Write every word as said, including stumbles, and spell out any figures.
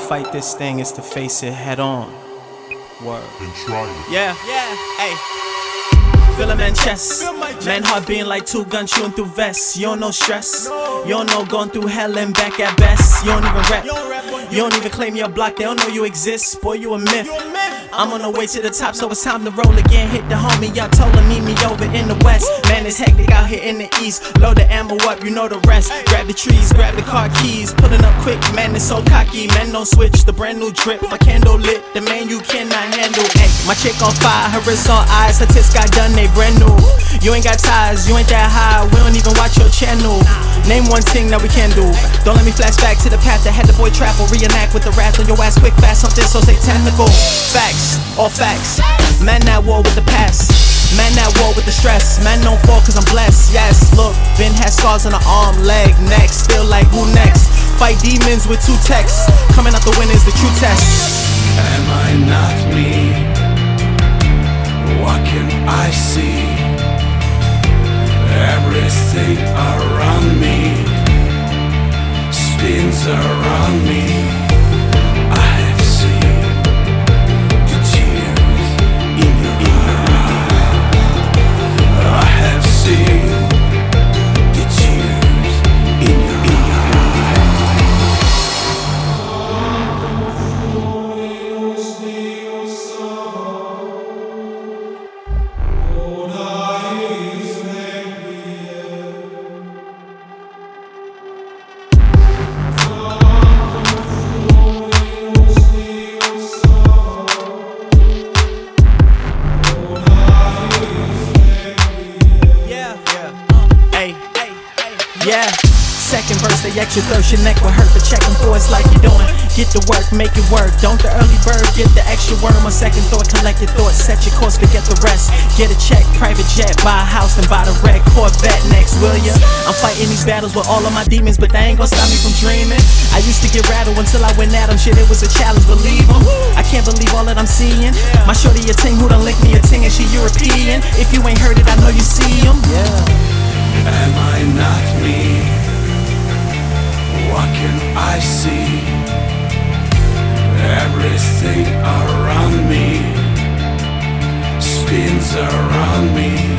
fight this thing is to face it head on. Word. And try it. Yeah, yeah, hey. Feel a man chest, man heart being like two guns chewing through vests. You don't know stress, you don't know going through hell and back at best. You don't even rap, you don't even claim your block. They don't know you exist, boy you a myth. I'm on the way to the top, so it's time to roll again. Hit the homie, y'all told him meet me over in the west. Man, it's hectic out here in the east. Load the ammo up, you know the rest. Grab the trees, grab the car keys. Pulling up quick, man, it's so cocky. Man, don't switch, the brand new drip. My candle lit, the man you cannot handle. Ay, my chick on fire, her wrist on eyes. Her tits got done, they brand new. You ain't got ties, you ain't that high. We don't even watch your channel. Name one thing that we can do. Don't let me flash back to the path that had the boy trap or reenact with the wrath on your ass quick fast. Something so satanical. Facts, all facts. Man at war with the past. Man at war with the stress. Man don't fall cause I'm blessed. Yes, look, Ben has scars on the arm, leg, neck. Still like who next? Fight demons with two texts. Coming out the win is the true test. Am I not me? What can I see? Everything around me spins around me. I have seen the tears in your eyes. I have seen the tears in your Yeah, second verse, they extra thirst. Your neck will hurt, but checking for it's like you're doing. Get the work, make it work. Don't the early bird get the extra worm. A second thought, collect your thoughts. Set your course, forget the rest. Get a check, private jet, buy a house, and buy the red Corvette next, will ya? I'm fighting these battles with all of my demons, but they ain't gonna stop me from dreaming. I used to get rattled until I went at them. Shit, it was a challenge, believe them. I can't believe all that I'm seeing. My shorty a ting who done lick me a ting, and she European. If you ain't heard it, I know you see them. Yeah. Am I not me? What can I see? Everything around me spins around me.